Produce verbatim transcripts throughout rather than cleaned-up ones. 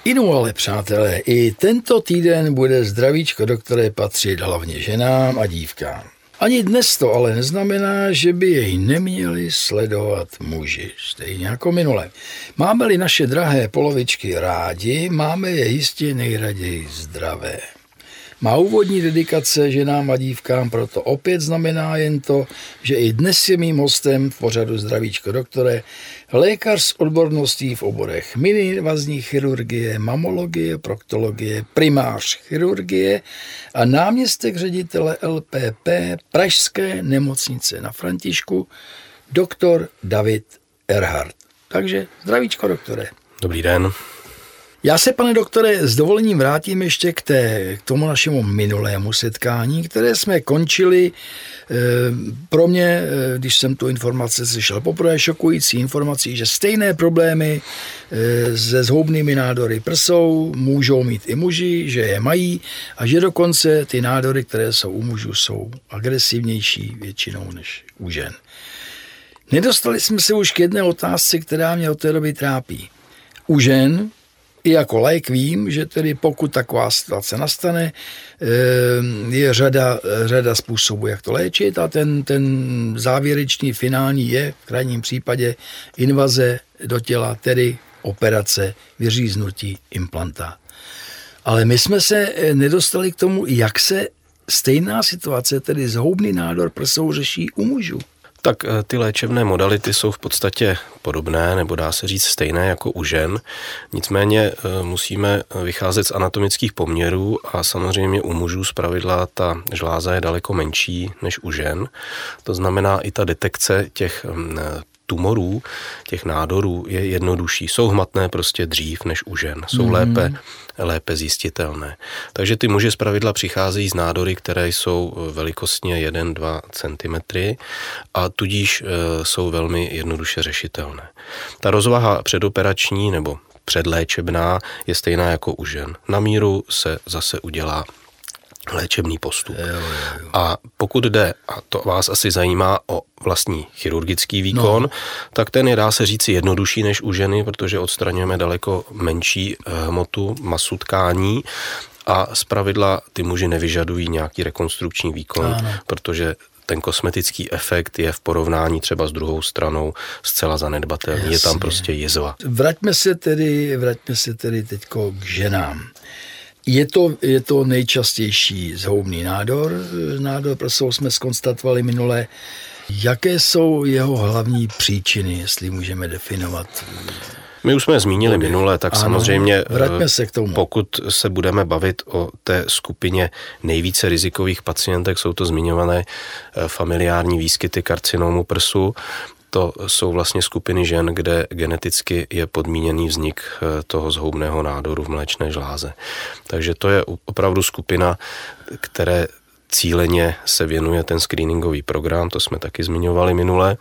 Inu ale, přátelé, i tento týden bude zdravíčko doktore patřit hlavně ženám a dívkám. Ani dnes to ale neznamená, že by jej neměli sledovat muži, stejně jako minule. Máme-li naše drahé polovičky rádi, máme je jistě nejraději zdravé. Má úvodní dedikace ženám a dívkám proto opět znamená jen to, že i dnes je mým hostem v pořadu Zdravíčko doktore lékař s odborností v oborech miniinvazní chirurgie, mamologie, proktologie, primář chirurgie a náměstek ředitele L P P Pražské nemocnice na Františku, doktor David Erhardt. Takže zdravíčko doktore. Dobrý den. Já se, pane doktore, s dovolením vrátím ještě k, té, k tomu našemu minulému setkání, které jsme končili e, pro mě, e, když jsem tu informaci slyšel poprvé, šokující informací, že stejné problémy e, se zhoubnými nádory prsou můžou mít i muži, že je mají a že dokonce ty nádory, které jsou u mužů, jsou agresivnější většinou než u žen. Nedostali jsme se už k jedné otázce, která mě od té doby trápí. U žen i jako laik vím, že tedy pokud taková situace nastane, je řada, řada způsobů, jak to léčit a ten, ten závěrečný finální je v krajním případě invaze do těla, tedy operace, vyříznutí implanta. Ale my jsme se nedostali k tomu, jak se stejná situace, tedy zhoubný nádor prsou, řeší u mužů. Tak ty léčebné modality jsou v podstatě podobné, nebo dá se říct stejné jako u žen. Nicméně musíme vycházet z anatomických poměrů a samozřejmě u mužů zpravidla ta žláza je daleko menší než u žen. To znamená i ta detekce těch tumorů, těch nádorů je jednodušší. Jsou hmatné prostě dřív než u žen. Jsou mm. lépe, lépe zjistitelné. Takže ty muži zpravidla přicházejí z nádory, které jsou velikostně jedna až dva centimetry a tudíž e, jsou velmi jednoduše řešitelné. Ta rozvaha předoperační nebo předléčebná je stejná jako u žen. Na míru se zase udělá léčebný postup. Jo, jo, jo. A pokud jde, a to vás asi zajímá, o vlastní chirurgický výkon, no. tak ten je, dá se říci, jednodušší než u ženy, protože odstraňujeme daleko menší hmotu, masu tkání a zpravidla ty muži nevyžadují nějaký rekonstrukční výkon, ano. protože ten kosmetický efekt je v porovnání třeba s druhou stranou zcela zanedbatelný. Jasně. Je tam prostě jizva. Vraťme se tedy, vraťme se tedy teďko k ženám. Je to, je to nejčastější zhoubný nádor. Nádor prsou jsme zkonstatovali minule. Jaké jsou jeho hlavní příčiny, jestli můžeme definovat? My už jsme zmínili minule, tak ano, samozřejmě vraťme se k tomu. Pokud se budeme bavit o té skupině nejvíce rizikových pacientek, jsou to zmiňované familiární výskyty karcinomu prsu. To jsou vlastně skupiny žen, kde geneticky je podmíněný vznik toho zhoubného nádoru v mléčné žláze. Takže to je opravdu skupina, které cíleně se věnuje ten screeningový program, to jsme taky zmiňovali minule.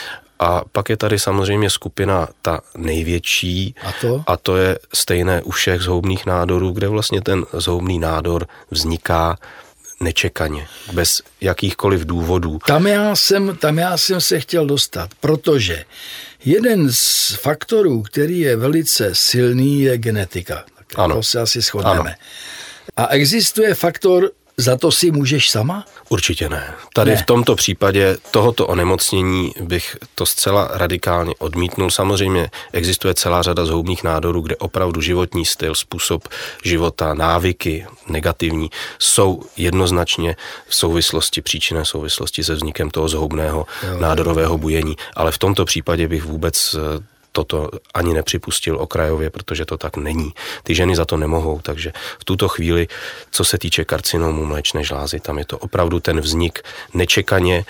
A pak je tady samozřejmě skupina ta největší a to, a to je stejné u všech zhoubných nádorů, kde vlastně ten zhoubný nádor vzniká nečekaně, bez jakýchkoliv důvodů. Tam já jsem, tam já jsem se chtěl dostat, protože jeden z faktorů, který je velice silný, je genetika. Ano. To se asi shodneme. Ano. A existuje faktor, za to si můžeš sama? Určitě ne. Tady ne. V tomto případě tohoto onemocnění bych to zcela radikálně odmítnul. Samozřejmě existuje celá řada zhoubných nádorů, kde opravdu životní styl, způsob života, návyky negativní jsou jednoznačně v souvislosti, příčinné souvislosti se vznikem toho zhoubného jo, nádorového bujení. Ale v tomto případě bych vůbec toto ani nepřipustil okrajově, protože to tak není. Ty ženy za to nemohou, takže v tuto chvíli, co se týče karcinomu mléčné žlázy, tam je to opravdu ten vznik nečekaně,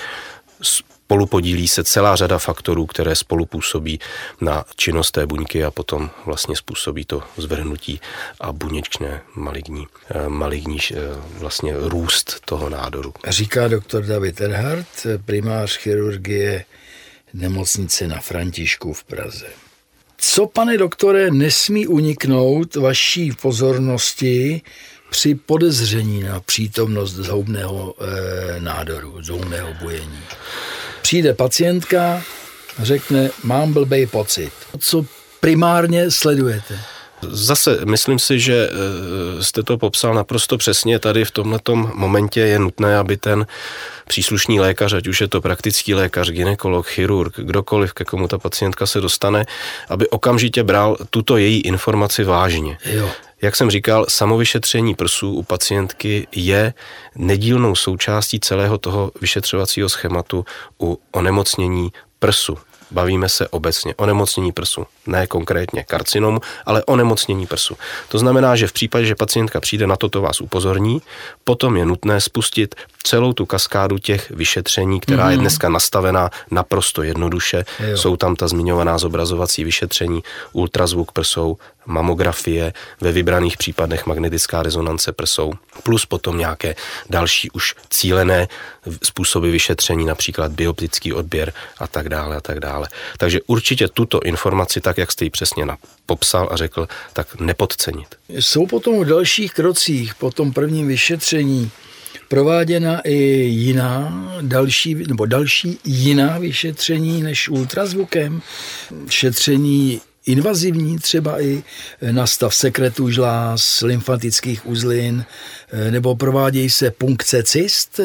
spolupodílí se celá řada faktorů, které spolupůsobí na činnost té buňky a potom vlastně způsobí to zvrhnutí a buněčné maligní, maligní vlastně růst toho nádoru. Říká doktor David Erhardt, primář chirurgie nemocnice na Františku v Praze. Co, pane doktore, nesmí uniknout vaší pozornosti při podezření na přítomnost zhoubného e, nádoru, zhoubného bujení? Přijde pacientka, řekne, mám blbej pocit. Co primárně sledujete? Zase myslím si, že jste to popsal naprosto přesně. Tady v tomhletom momentě je nutné, aby ten příslušný lékař, ať už je to praktický lékař, gynekolog, chirurg, kdokoliv, ke komu ta pacientka se dostane, aby okamžitě bral tuto její informaci vážně. Jo. Jak jsem říkal, samovyšetření prsů u pacientky je nedílnou součástí celého toho vyšetřovacího schématu u onemocnění prsu. Bavíme se obecně onemocnění prsu, ne konkrétně karcinomu, ale onemocnění prsu. To znamená, že v případě, že pacientka přijde, na toto vás upozorní, potom je nutné spustit celou tu kaskádu těch vyšetření, která mm-hmm. je dneska nastavená naprosto jednoduše. Jo. Jsou tam ta zmiňovaná zobrazovací vyšetření, ultrazvuk prsou, mamografie, ve vybraných případech magnetická rezonance prsou, plus potom nějaké další už cílené způsoby vyšetření, například bioptický odběr a tak dále a tak dále. Takže určitě tuto informaci, tak jak jste ji přesně popsal a řekl, tak nepodcenit. Jsou potom v dalších krocích, po tom prvním vyšetření, prováděna i jiná, další, nebo další jiná vyšetření než ultrazvukem, šetření invazivní, třeba i na stav sekretu žláz, lymfatických uzlin, nebo provádějí se punkce cyst.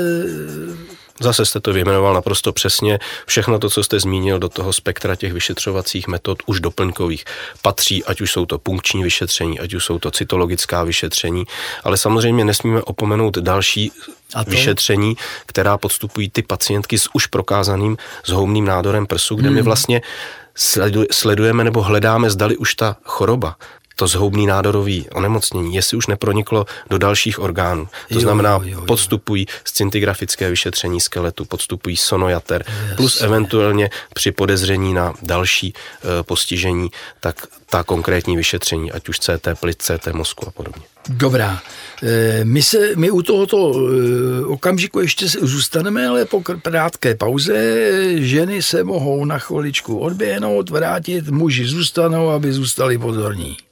Zase jste to vyjmenoval naprosto přesně. Všechno to, co jste zmínil do toho spektra těch vyšetřovacích metod, už doplňkových, patří, ať už jsou to punkční vyšetření, ať už jsou to cytologická vyšetření, ale samozřejmě nesmíme opomenout další vyšetření, která podstupují ty pacientky s už prokázaným zhoubným nádorem prsu, kde hmm. my vlastně sledujeme nebo hledáme, zdali už ta choroba, to zhoubný nádorový onemocnění, jestli už neproniklo do dalších orgánů. To jo, znamená, jo, jo. podstupují scintigrafické vyšetření skeletu, podstupují sonojater, yes. plus eventuálně při podezření na další e, postižení, tak ta konkrétní vyšetření, ať už C T plic, C T mozku a podobně. Dobrá. My, se, my u tohoto okamžiku ještě zůstaneme, ale po krátké pauze ženy se mohou na chviličku odběhnout, vrátit, muži zůstanou, aby zůstali pozorní.